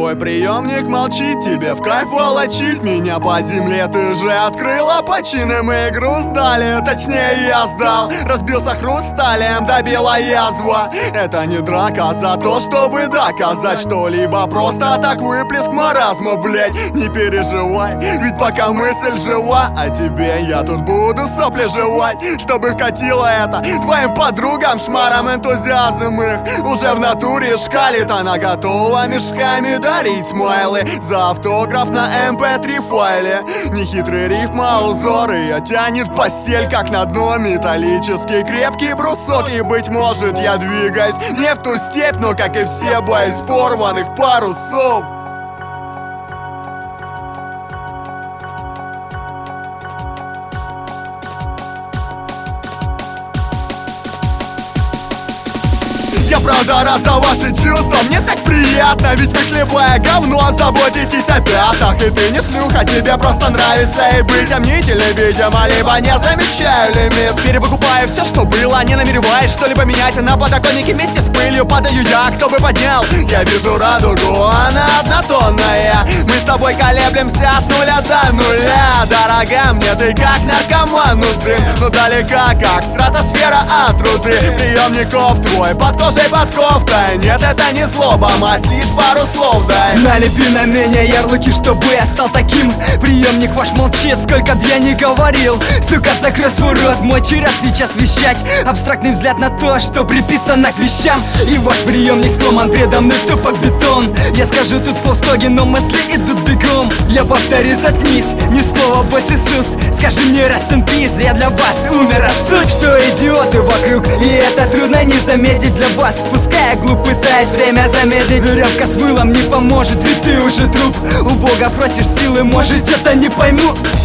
твой приемник молчит, тебе в кайф волочить меня по земле. Ты же открыла почины, мы игру сдали. Точнее я сдал, разбился хрусталем, добила язва. Это не драка за то, чтобы доказать что-либо, просто так выплеск маразма, блять. Не переживай, ведь пока мысль жива, а тебе я тут буду сопли жевать, чтобы катило это твоим подругам, шмарам энтузиазм их уже в натуре шкалит. Она готова мешками дарить смайлы за автограф на MP3 файле. Нехитрый рифм, а узор ее тянет в постель, как на дно металлический крепкий брусок. И быть может я двигаюсь не в ту степь, но как и все бои с порванных парусов. Я правда рад за ваши чувства, мне так приятно, ведь вы хлебое говно, заботитесь о пятах. И ты не шлюха, тебе просто нравится и быть мнителем, видимо, либо не замечаю лимит. Перевыкупаю все, что было, не намереваюсь что-либо менять. На подоконнике вместе с пылью падаю я, кто бы поднял. Я вижу радугу, она однотонная. Мы с тобой колеблемся от нуля до нуля. Дорогая, мне ты как наркоман, ну дым, ну далека, как стратосфера от руды. Приемников твой под кожей, под кофтой. Нет, это не злоба, мать, лишь пару слов дай. Налепи на меня ярлыки, чтобы я стал таким. Приемник ваш молчит, сколько б я не говорил. Сука, закрой свой рот, мой черед сейчас вещать. Абстрактный взгляд на то, что приписано к вещам. И ваш приемник сломан, предо мной тупо бетон. Я скажу тут слов стоги, но мысли идут бегом. Я повторю, заткнись, ни слова больше с уст. Скажи мне rest in peace, я для вас умер от суть. Что идиоты вокруг, и это трудно не заметить для вас. Пускай я глуп, пытаюсь время замедлить. Веревка с мылом не поможет, ведь ты уже труп. У Бога просишь силы, может, что-то не пойму.